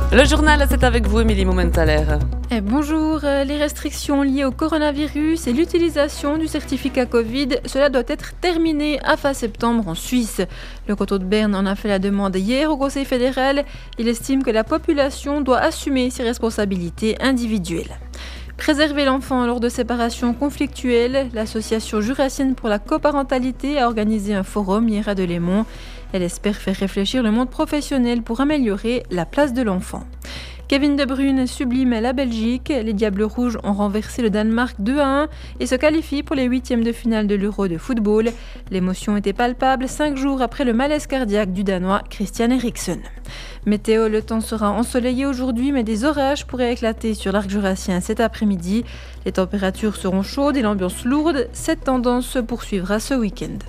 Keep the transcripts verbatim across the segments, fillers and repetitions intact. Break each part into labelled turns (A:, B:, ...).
A: Le journal, c'est avec vous, Émilie Momenthaler.
B: Et bonjour, les restrictions liées au coronavirus et l'utilisation du certificat Covid, cela doit être terminé à fin septembre en Suisse. Le canton de Berne en a fait la demande hier au Conseil fédéral. Il estime que la population doit assumer ses responsabilités individuelles. Préserver l'enfant lors de séparations conflictuelles, l'association jurassienne pour la coparentalité a organisé un forum hier à Delémont. Elle espère faire réfléchir le monde professionnel pour améliorer la place de l'enfant. Kevin De Bruyne sublime la Belgique. Les Diables Rouges ont renversé le Danemark deux à un et se qualifient pour les huitièmes de finale de l'Euro de football. L'émotion était palpable cinq jours après le malaise cardiaque du Danois Christian Eriksen. Météo, le temps sera ensoleillé aujourd'hui, mais des orages pourraient éclater sur l'arc jurassien cet après-midi. Les températures seront chaudes et l'ambiance lourde. Cette tendance se poursuivra ce week-end.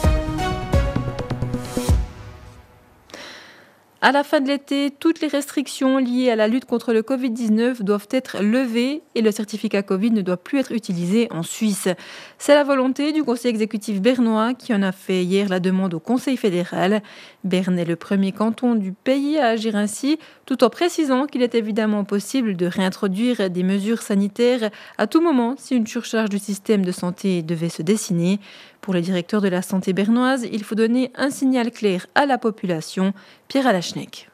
B: À la fin de l'été, toutes les restrictions liées à la lutte contre le covid dix-neuf doivent être levées et le certificat Covid ne doit plus être utilisé en Suisse. C'est la volonté du conseil exécutif bernois qui en a fait hier la demande au Conseil fédéral. Berne est le premier canton du pays à agir ainsi, tout en précisant qu'il est évidemment possible de réintroduire des mesures sanitaires à tout moment si une surcharge du système de santé devait se dessiner. Pour le directeur de la santé bernoise, il faut donner un signal clair à la population. Pierre Alaschneck.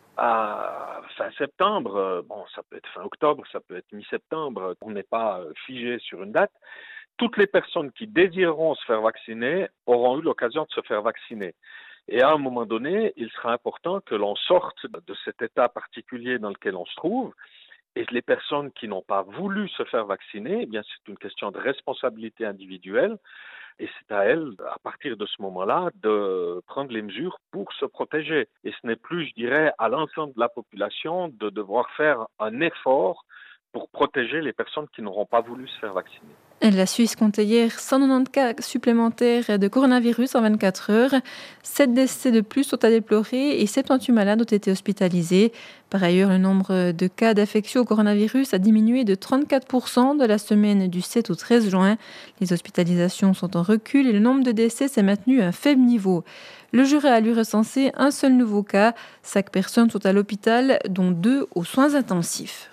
C: À fin septembre, bon, ça peut être fin octobre, ça peut être mi-septembre, on n'est pas figé sur une date. Toutes les personnes qui désireront se faire vacciner auront eu l'occasion de se faire vacciner. Et à un moment donné, il sera important que l'on sorte de cet état particulier dans lequel on se trouve. Et les personnes qui n'ont pas voulu se faire vacciner, eh bien, c'est une question de responsabilité individuelle. Et c'est à elles, à partir de ce moment-là, de prendre les mesures pour se protéger. Et ce n'est plus, je dirais, à l'ensemble de la population de devoir faire un effort pour protéger les personnes qui n'auront pas voulu se faire vacciner.
B: La Suisse comptait hier cent quatre-vingt-dix cas supplémentaires de coronavirus en vingt-quatre heures. sept décès de plus sont à déplorer et soixante-dix-huit malades ont été hospitalisés. Par ailleurs, le nombre de cas d'affection au coronavirus a diminué de trente-quatre pour cent de la semaine du sept au treize juin. Les hospitalisations sont en recul et le nombre de décès s'est maintenu à un faible niveau. Le Jura a lui recensé un seul nouveau cas. Cinq personnes sont à l'hôpital, dont deux aux soins intensifs.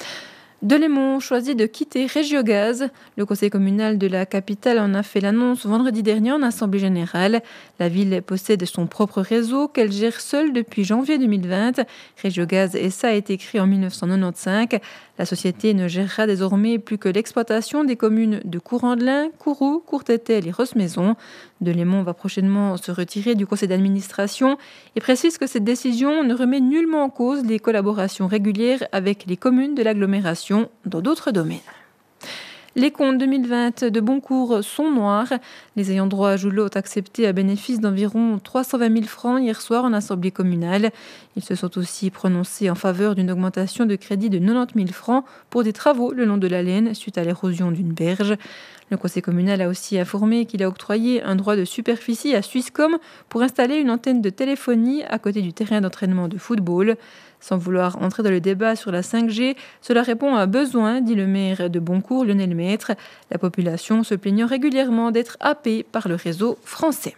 B: Delémont choisit de quitter Régiogaz. Le conseil communal de la capitale en a fait l'annonce vendredi dernier en assemblée générale. La ville possède son propre réseau qu'elle gère seule depuis janvier deux mille vingt. Régiogaz S A a été créée en dix-neuf cent quatre-vingt-quinze. La société ne gérera désormais plus que l'exploitation des communes de Courandlin, Kourou, Courtétel et Rossemaison. Delémont va prochainement se retirer du conseil d'administration et précise que cette décision ne remet nullement en cause les collaborations régulières avec les communes de l'agglomération dans d'autres domaines. Les comptes deux mille vingt de Boncourt sont noirs. Les ayants droit à Joulot ont accepté un bénéfice d'environ trois cent vingt mille francs hier soir en assemblée communale. Ils se sont aussi prononcés en faveur d'une augmentation de crédit de quatre-vingt-dix mille francs pour des travaux le long de la Laine suite à l'érosion d'une berge. Le conseil communal a aussi informé qu'il a octroyé un droit de superficie à Swisscom pour installer une antenne de téléphonie à côté du terrain d'entraînement de football. Sans vouloir entrer dans le débat sur la cinq G, cela répond à un besoin, dit le maire de Boncourt, Lionel Maître, la population se plaignant régulièrement d'être happée par le réseau français.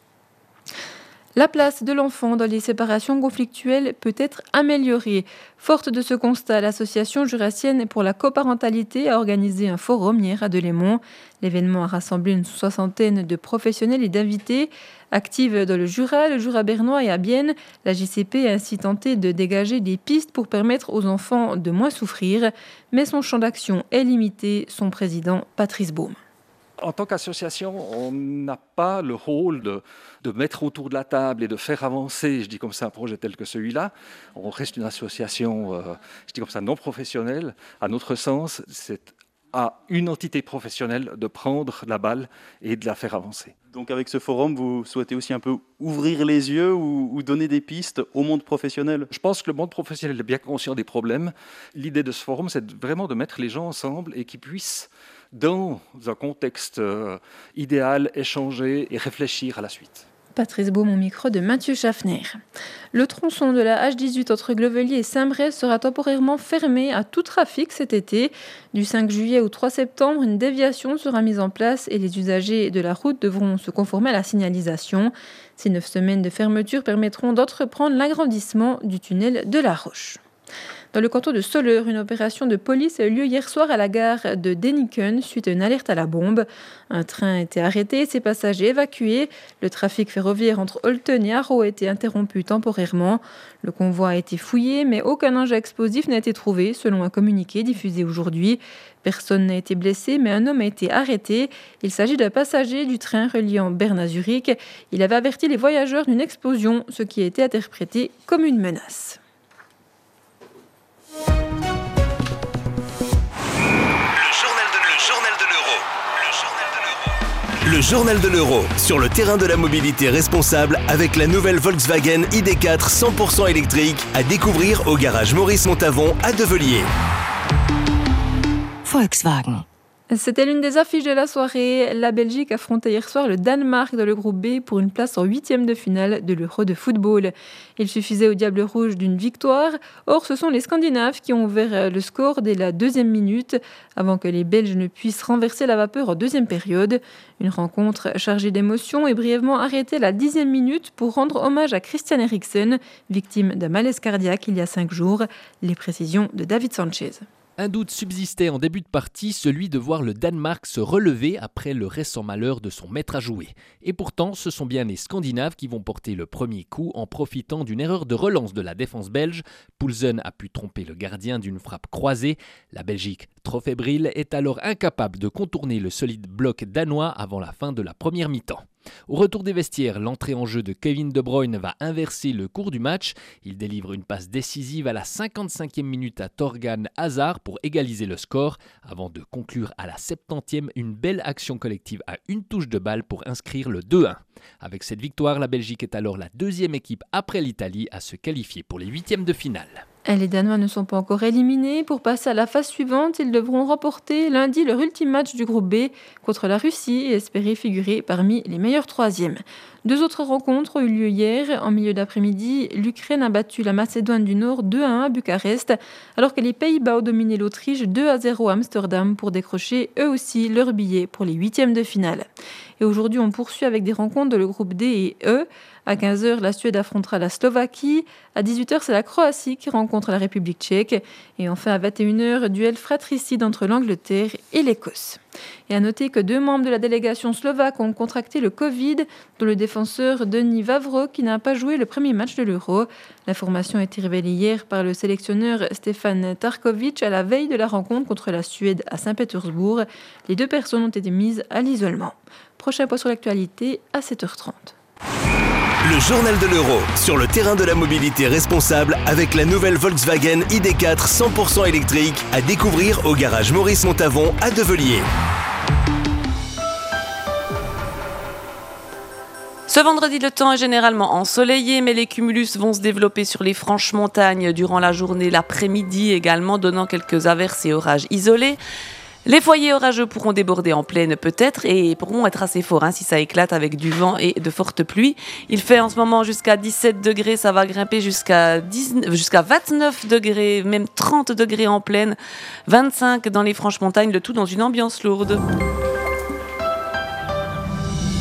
B: La place de l'enfant dans les séparations conflictuelles peut être améliorée. Forte de ce constat, l'association jurassienne pour la coparentalité a organisé un forum hier à Delémont. L'événement a rassemblé une soixantaine de professionnels et d'invités. Active dans le Jura, le Jura bernois et à Bienne, la J C P a ainsi tenté de dégager des pistes pour permettre aux enfants de moins souffrir. Mais son champ d'action est limité, son président Patrice Baume.
D: En tant qu'association, on n'a pas le rôle de, de mettre autour de la table et de faire avancer, je dis comme ça, un projet tel que celui-là. On reste une association, euh, je dis comme ça, non professionnelle. À notre sens, c'est à une entité professionnelle de prendre la balle et de la faire avancer.
E: Donc avec ce forum, vous souhaitez aussi un peu ouvrir les yeux ou, ou donner des pistes au monde professionnel ?
D: Je pense que le monde professionnel est bien conscient des problèmes. L'idée de ce forum, c'est vraiment de mettre les gens ensemble et qu'ils puissent, dans un contexte euh, idéal, échanger et réfléchir à la suite.
B: Patrice Baume au micro de Mathieu Schaffner. Le tronçon de la H dix-huit entre Glevelier et Saint-Bray sera temporairement fermé à tout trafic cet été. Du cinq juillet au trois septembre, une déviation sera mise en place et les usagers de la route devront se conformer à la signalisation. Ces neuf semaines de fermeture permettront d'entreprendre l'agrandissement du tunnel de la Roche. Dans le canton de Soleure, une opération de police a eu lieu hier soir à la gare de Deniken suite à une alerte à la bombe. Un train a été arrêté et ses passagers évacués. Le trafic ferroviaire entre Olten et Haro a été interrompu temporairement. Le convoi a été fouillé, mais aucun engin explosif n'a été trouvé, selon un communiqué diffusé aujourd'hui. Personne n'a été blessé, mais un homme a été arrêté. Il s'agit d'un passager du train reliant Berne à Zurich. Il avait averti les voyageurs d'une explosion, ce qui a été interprété comme une menace.
F: Le journal de l'euro, sur le terrain de la mobilité responsable avec la nouvelle Volkswagen I D quatre cent pour cent électrique à découvrir au garage Maurice Montavon à Develier.
G: Volkswagen.
B: C'était l'une des affiches de la soirée. La Belgique affrontait hier soir le Danemark dans le groupe B pour une place en huitième de finale de l'Euro de football. Il suffisait au Diable Rouge d'une victoire. Or, ce sont les Scandinaves qui ont ouvert le score dès la deuxième minute, avant que les Belges ne puissent renverser la vapeur en deuxième période. Une rencontre chargée d'émotions est brièvement arrêtée à la dixième minute pour rendre hommage à Christian Eriksen, victime d'un malaise cardiaque il y a cinq jours. Les précisions de David Sanchez.
H: Un doute subsistait en début de partie, celui de voir le Danemark se relever après le récent malheur de son maître à jouer. Et pourtant, ce sont bien les Scandinaves qui vont porter le premier coup en profitant d'une erreur de relance de la défense belge. Poulsen a pu tromper le gardien d'une frappe croisée. La Belgique, trop fébrile, est alors incapable de contourner le solide bloc danois avant la fin de la première mi-temps. Au retour des vestiaires, l'entrée en jeu de Kevin De Bruyne va inverser le cours du match. Il délivre une passe décisive à la cinquante-cinquième minute à Thorgan Hazard pour égaliser le score, avant de conclure à la septantième une belle action collective à une touche de balle pour inscrire le deux un. Avec cette victoire, la Belgique est alors la deuxième équipe après l'Italie à se qualifier pour les huitièmes de finale.
B: Les Danois ne sont pas encore éliminés. Pour passer à la phase suivante, ils devront remporter lundi leur ultime match du groupe B contre la Russie et espérer figurer parmi les meilleurs troisièmes. Deux autres rencontres ont eu lieu hier. En milieu d'après-midi, l'Ukraine a battu la Macédoine du Nord deux à un à Bucarest, alors que les Pays-Bas ont dominé l'Autriche deux à zéro à Amsterdam pour décrocher eux aussi leur billet pour les huitièmes de finale. Et aujourd'hui, on poursuit avec des rencontres de le groupe D et E. À quinze heures, la Suède affrontera la Slovaquie. À dix-huit heures, c'est la Croatie qui rencontre la République tchèque. Et enfin, à vingt et une heures, duel fratricide entre l'Angleterre et l'Écosse. Et à noter que deux membres de la délégation slovaque ont contracté le Covid, dont le défenseur Denis Vavro, qui n'a pas joué le premier match de l'Euro. L'information a été révélée hier par le sélectionneur Stefan Tarkovic à la veille de la rencontre contre la Suède à Saint-Pétersbourg. Les deux personnes ont été mises à l'isolement. Prochain point sur l'actualité à sept heures trente.
F: Le journal de l'euro, sur le terrain de la mobilité responsable avec la nouvelle Volkswagen I D quatre cent pour cent électrique à découvrir au garage Maurice Montavon à Develier.
A: Ce vendredi, le temps est généralement ensoleillé, mais les cumulus vont se développer sur les franches montagnes durant la journée, l'après-midi également, donnant quelques averses et orages isolés. Les foyers orageux pourront déborder en plaine peut-être et pourront être assez forts hein, si ça éclate avec du vent et de fortes pluies. Il fait en ce moment jusqu'à dix-sept degrés, ça va grimper jusqu'à, dix-neuf, jusqu'à vingt-neuf degrés, même trente degrés en plaine, vingt-cinq dans les franches montagnes, le tout dans une ambiance lourde.